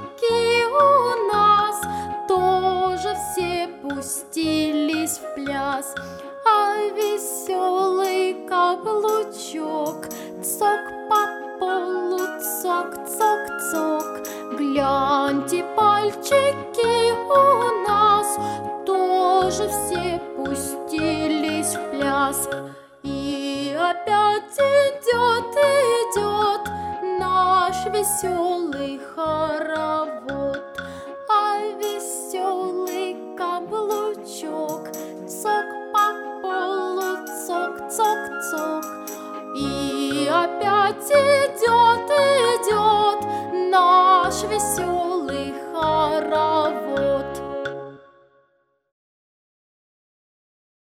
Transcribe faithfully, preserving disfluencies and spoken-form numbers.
пальчики у нас тоже все пустились в пляс. А веселый каблучок цок по полу, цок, цок, цок. Гляньте, пальчики у нас тоже все пустились в пляс. И опять идет, идет наш веселый хоровод. А веселый каблучок цок по полу, цок, цок, цок. И опять идет